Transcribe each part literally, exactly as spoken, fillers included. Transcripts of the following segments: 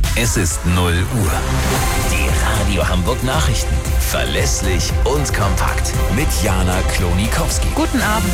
Es ist null Uhr. Die Radio Hamburg Nachrichten. Verlässlich und kompakt. Mit Jana Klonikowski. Guten Abend.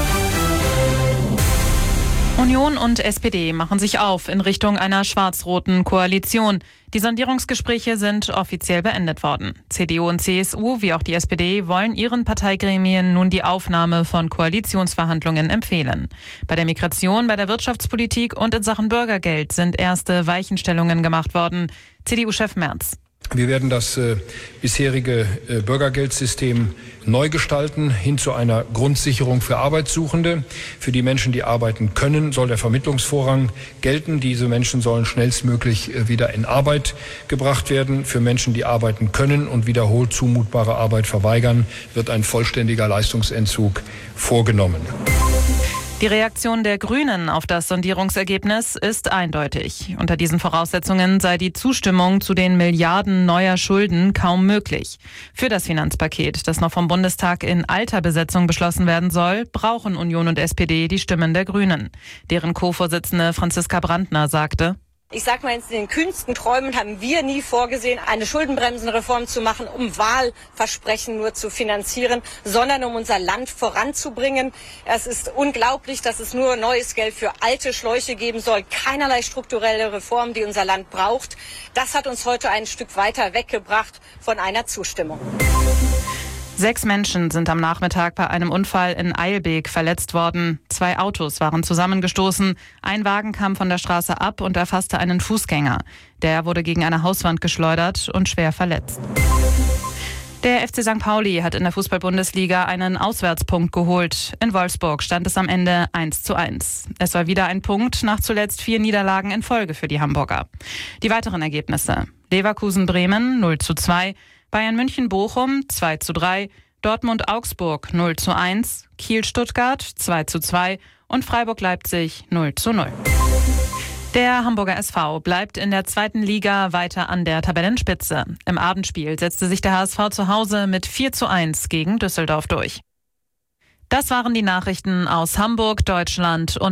Union und S P D machen sich auf in Richtung einer schwarz-roten Koalition. Die Sondierungsgespräche sind offiziell beendet worden. C D U und C S U wie auch die S P D wollen ihren Parteigremien nun die Aufnahme von Koalitionsverhandlungen empfehlen. Bei der Migration, bei der Wirtschaftspolitik und in Sachen Bürgergeld sind erste Weichenstellungen gemacht worden. C D U-Chef Merz. Wir werden das äh, bisherige äh, Bürgergeldsystem neu gestalten, hin zu einer Grundsicherung für Arbeitssuchende. Für die Menschen, die arbeiten können, soll der Vermittlungsvorrang gelten. Diese Menschen sollen schnellstmöglich äh, wieder in Arbeit gebracht werden. Für Menschen, die arbeiten können und wiederholt zumutbare Arbeit verweigern, wird ein vollständiger Leistungsentzug vorgenommen. Die Reaktion der Grünen auf das Sondierungsergebnis ist eindeutig. Unter diesen Voraussetzungen sei die Zustimmung zu den Milliarden neuer Schulden kaum möglich. Für das Finanzpaket, das noch vom Bundestag in alter Besetzung beschlossen werden soll, brauchen Union und S P D die Stimmen der Grünen. Deren Co-Vorsitzende Franziska Brandner sagte: Ich sag mal, in den kühnsten Träumen haben wir nie vorgesehen, eine Schuldenbremsenreform zu machen, um Wahlversprechen nur zu finanzieren, sondern um unser Land voranzubringen. Es ist unglaublich, dass es nur neues Geld für alte Schläuche geben soll. Keinerlei strukturelle Reform, die unser Land braucht. Das hat uns heute ein Stück weiter weggebracht von einer Zustimmung. Sechs Menschen sind am Nachmittag bei einem Unfall in Eilbek verletzt worden. Zwei Autos waren zusammengestoßen. Ein Wagen kam von der Straße ab und erfasste einen Fußgänger. Der wurde gegen eine Hauswand geschleudert und schwer verletzt. Der F C Sankt Pauli hat in der Fußball-Bundesliga einen Auswärtspunkt geholt. In Wolfsburg stand es am Ende eins zu eins. Es war wieder ein Punkt nach zuletzt vier Niederlagen in Folge für die Hamburger. Die weiteren Ergebnisse: Leverkusen-Bremen null zu zwei, Bayern München-Bochum zwei zu drei, Dortmund-Augsburg null zu eins, Kiel-Stuttgart zwei zu zwei und Freiburg-Leipzig null zu null. Der Hamburger S V bleibt in der zweiten Liga weiter an der Tabellenspitze. Im Abendspiel setzte sich der H S V zu Hause mit vier zu eins gegen Düsseldorf durch. Das waren die Nachrichten aus Hamburg, Deutschland und